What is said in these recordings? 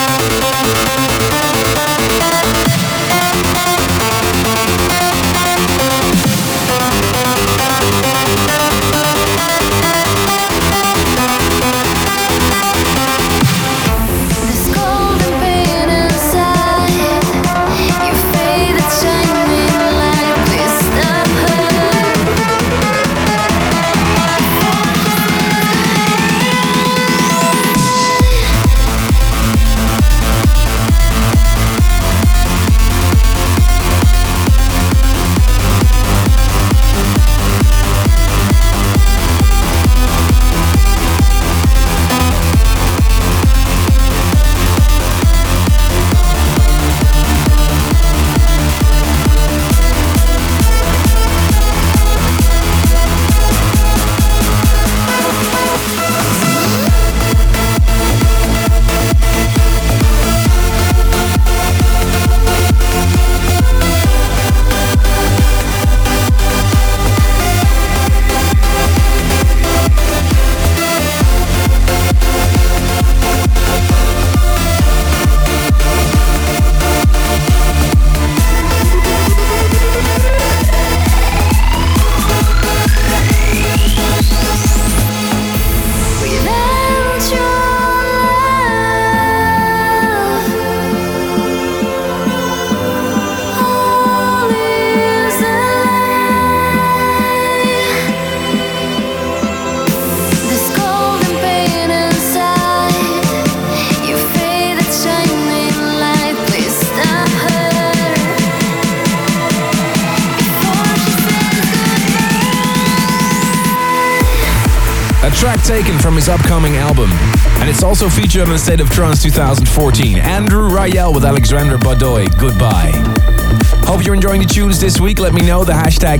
Track taken from his upcoming album, and it's also featured on the State of Trance 2014. Andrew Rayel with Alexandre Badoy, Goodbye. Hope you're enjoying the tunes this week. Let me know, the hashtag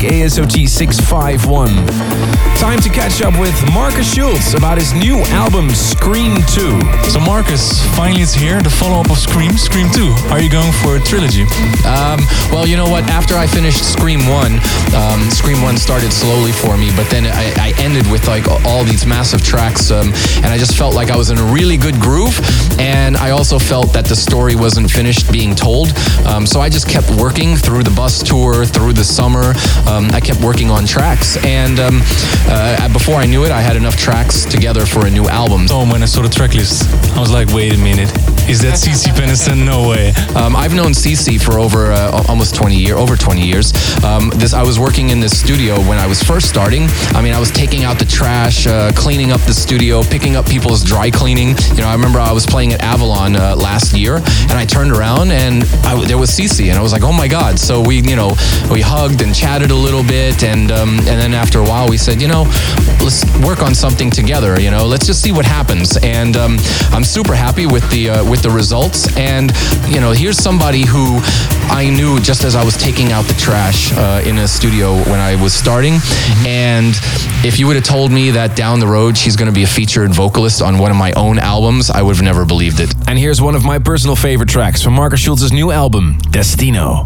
ASOT651. Time to catch up with Markus Schulz about his new album, Scream 2. So Markus, finally it's here, the follow-up of Scream, Scream 2. Are you going for a trilogy? Well, you know what? After I finished Scream 1, Scream 1 started slowly for me, but then I ended with like all these massive tracks, and I just felt like I was in a really good groove, and I also felt that the story wasn't finished being told. So I just kept working through the bus tour, through the summer. I kept working on tracks, and before I knew it, I had enough tracks together for a new album. So when I saw the track list, I was like, wait a minute, is that CeCe Peniston? No way. I've known CeCe for over 20 years. I was working in this studio when I was first starting. I mean, I was taking out the trash, cleaning up the studio, picking up people's dry cleaning. You know, I remember I was playing at Avalon last year, and I turned around and there was CeCe, and I was like, oh my God. So we hugged and chatted a little bit, and then after a while we said, let's work on something together. Let's just see what happens. And I'm super happy with the results. And here's somebody who I knew just as I was taking out the trash in a studio when I was starting. And if you would have told me that down the road she's going to be a featured vocalist on one of my own albums, I would have never believed it. And here's one of my personal favorite tracks from Markus Schulz's new album, Destino.